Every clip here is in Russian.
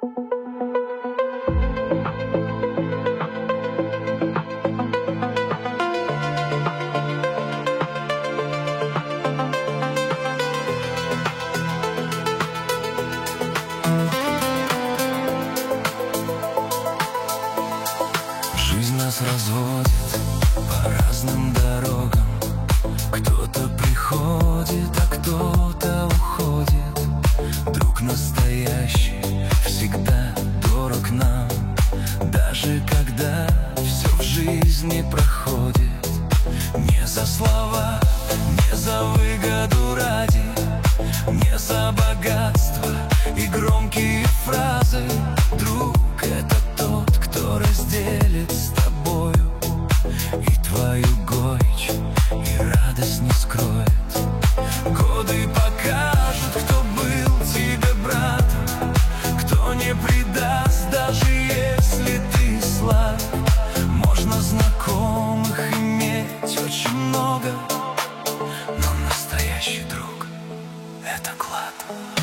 Жизнь нас разводит по разным дорогам. Кто-то приходит, а кто-то уходит. Друг настоящий всегда дорог нам, даже когда все в жизни проходит. Не за слова, не за выгоду ради, не за богатство и громкие фразы. Друг — это тот, кто разделит с тобою и твою горечь, и радость не скроет. Годы покажут, кто был тебе братом, кто не предаст, даже если ты слаб. Можно знакомых иметь очень много, но настоящий друг — это клад.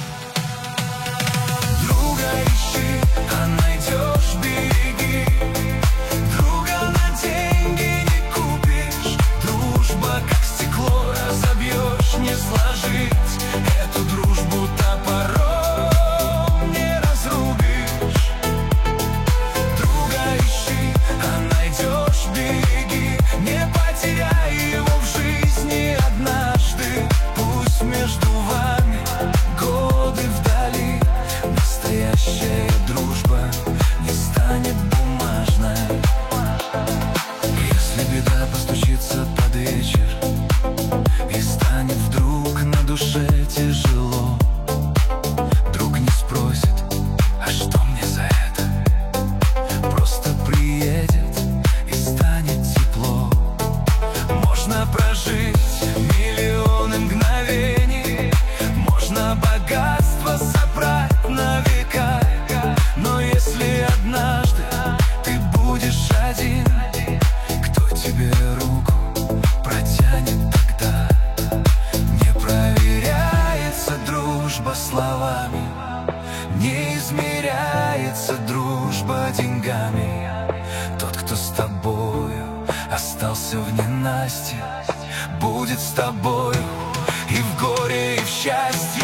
Друга ищи, а найдешь — береги. Друга на деньги не купишь. Дружба, как стекло, разобьешь, не сложить. Эту дружбу топором не разрубишь. Друга ищи, а найдешь — береги. Не потеряй его в жизни однажды. Пусть между вами годы вдали, настоящая дружба не станет бумажной. Если беда постучится под вечер и станет вдруг на душе тяжело, друг не спросит: а что мне за это? Просто приедет и станет тепло. Можно прожить миллионы мгновений, можно богатство собрать на века, но если однажды ты будешь один, кто тебе руку протянет тогда? Не проверяется дружба словами, не измеряется дружба деньгами. Тот, кто с тобою остался в ненастье, будет с тобою и в горе, и в счастье.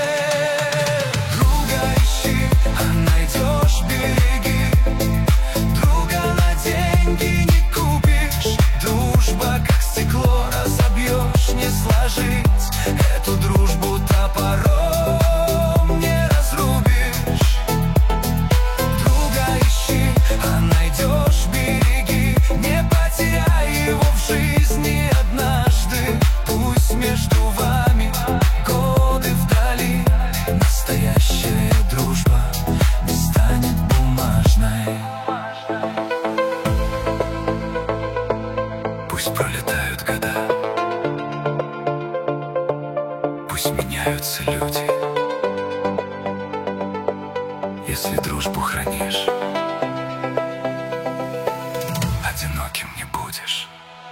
Друга ищи, а найдешь — береги. Друга на деньги не купишь. Дружба, как стекло, разобьешь, не сложить. Эту дружбу топором не разрубишь. Друга ищи, а найдешь — береги. Не потеряй его в жизни однажды. Пусть между вами годы вдали, настоящая дружба не станет бумажной. Пусть пролетают года, пусть меняются люди. Если дружбу хранишь, одиноким не будешь.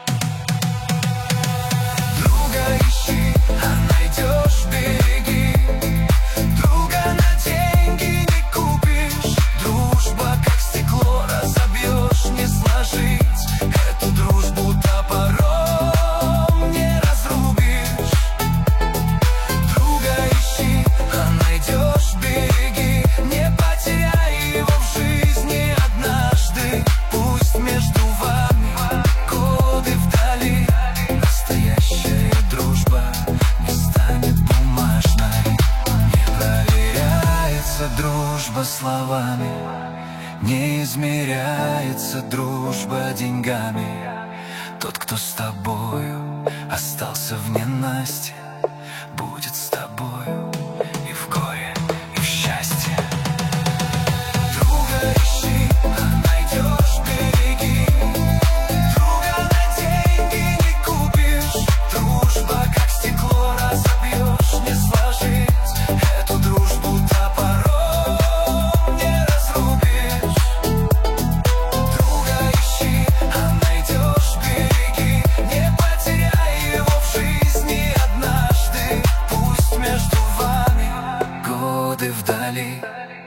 Друга ищи, а найдешь — береги. Друга на деньги не купишь. Дружба, как стекло, разобьешь, не сложить. Эту дружбу топором не разрубишь. Друга ищи, а найдешь — береги. Не потеряй его в жизни однажды. Пусть между вами годы вдали, настоящая дружба не станет бумажной. Не проверяется дружба словами, не измеряется дружба деньгами. Тот, кто с тобою остался в ненастье, будет с тобою и в горе, и в счастье. Друга ищи, а найдешь — береги. Друга на деньги не купишь. Дружба, как стекло, разобьешь, не сложить. Эту дружбу топором не разрубишь. Друга ищи, а найдешь — береги. Не потеряй его в жизни однажды. Пусть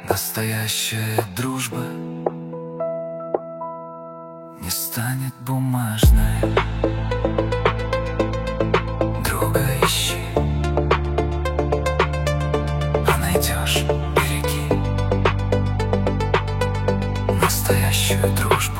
Настоящая дружба не станет бумажной. Друга ищи, а найдешь — береги настоящую дружбу.